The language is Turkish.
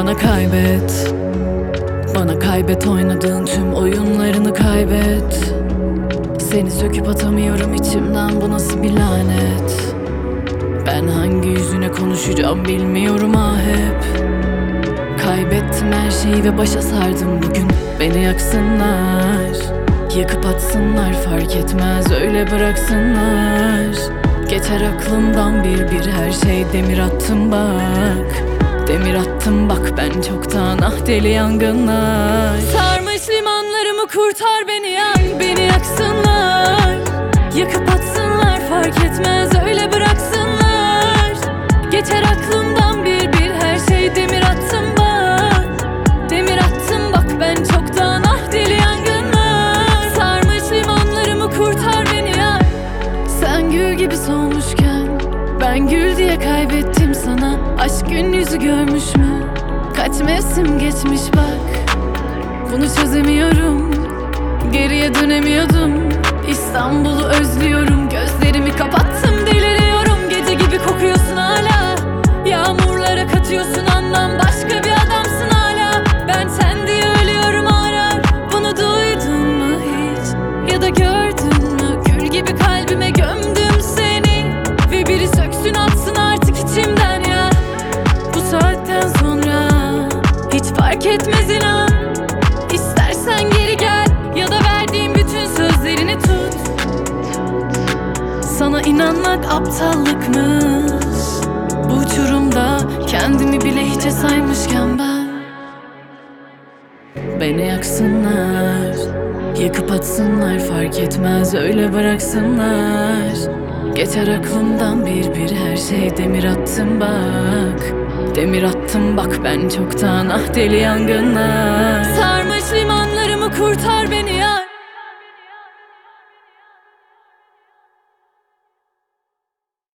Bana kaybet, bana kaybet, oynadığın tüm oyunlarını kaybet. Seni söküp atamıyorum içimden, bu nasıl bir lanet. Ben hangi yüzüne konuşacağım bilmiyorum hep. Kaybettim her şeyi ve başa sardım bugün. Beni yaksınlar, yakıp atsınlar, fark etmez öyle bıraksınlar. Geçer aklımdan bir her şey, demir attım bak. Demir attım bak ben çoktan, ah deli yangınlar. Sarmış limanlarımı, kurtar beni yan. Beni yaksınlar, yakıp atsınlar, fark etmez öyle bıraksınlar. Geçer aklımdan bir her şey, demir attım bak. Demir attım bak ben çoktan, ah deli yangınlar. Sarmış limanlarımı, kurtar beni yan. Sen gül gibi solmuşken ben gül diye kaybettim sana. Aşk gün yüzü görmüş mü? Kaç mevsim geçmiş bak. Bunu çözemiyorum, geriye dönemiyordum. İstanbul'u özlüyorum, gözlerimi kapattım deliriyorum. Gece gibi kokuyorsun hala, yağmurlara katıyorsun anlam. Başka bir adamsın hala, ben sen diye ölüyorum arar. Bunu duydun mu hiç, ya da gördün mü? Gül gibi kalbime gömdüm seni, ve biri söksün atsın artık içimden ya. Bu saatten sonra hiç fark etmez inan. İstersen geri gel, ya da verdiğim bütün sözlerini tut. Sana inanmak aptallıkmış, bu uçurumda kendimi bile hiçe saymışken ben. Beni yaksınlar, yakıp atsınlar, fark etmez öyle bıraksınlar. Geçer aklımdan bir her şey, demir attım bak. Demir attım bak ben çoktan, ah deli yangınlar. Sarmış limanlarımı, kurtar beni yar.